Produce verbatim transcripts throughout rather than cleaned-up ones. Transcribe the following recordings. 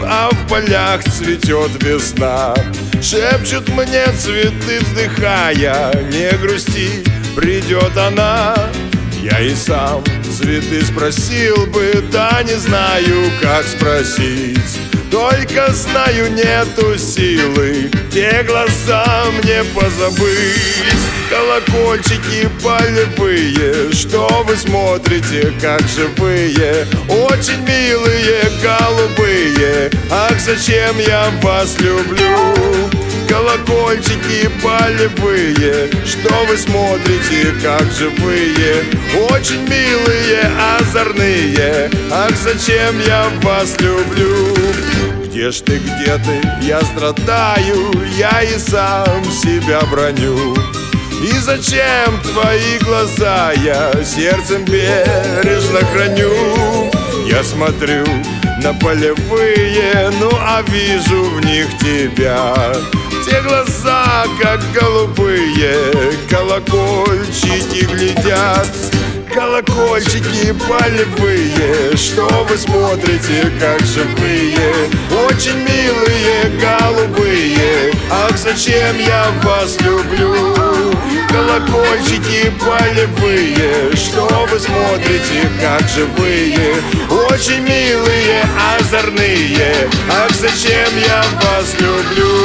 а в полях цветет весна. Шепчут мне цветы, вздыхая: не грусти, придет она. Я и сам цветы спросил бы, да не знаю, как спросить. Только знаю, нету силы те глаза мне позабыть. Колокольчики полевые, что вы смотрите, как живые, очень милые, голубые. Ах, зачем я вас люблю? Колокольчики полевые, что вы смотрите, как живые, очень милые, озорные. Ах, зачем я вас люблю? Где ж ты, где ты? Я страдаю, я и сам себя броню. И зачем твои глаза я сердцем бережно храню? Я смотрю на полевые, ну а вижу в них тебя. Те глаза, как голубые, колокольчики глядят. Колокольчики полевые, что вы смотрите, как живые, очень милые, голубые. Ах, зачем я вас люблю? Колокольчики полевые, что вы смотрите, как живые, очень милые, озорные. Ах, зачем я вас люблю?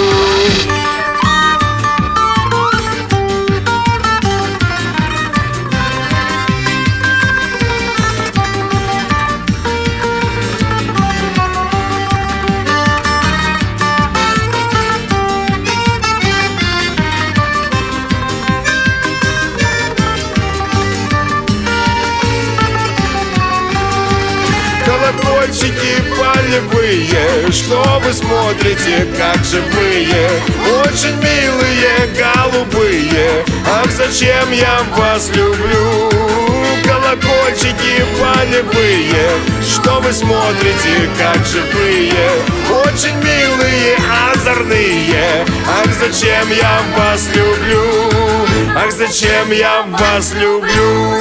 Колокольчики полевые, что вы смотрите, как живые, очень милые, голубые. Ах, зачем я вас люблю? Колокольчики полевые, что вы смотрите, как живые, очень милые, озорные. Ах, зачем я вас люблю? Ах, зачем я вас люблю?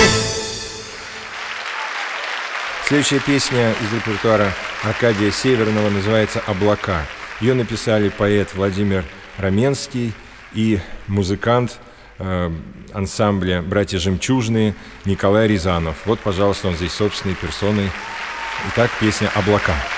Следующая песня из репертуара Аркадия Северного называется «Облака». Ее написали поэт Владимир Раменский и музыкант э, ансамбля «Братья Жемчужные» Николай Рязанов. Вот, пожалуйста, он здесь собственной персоной. Итак, песня «Облака».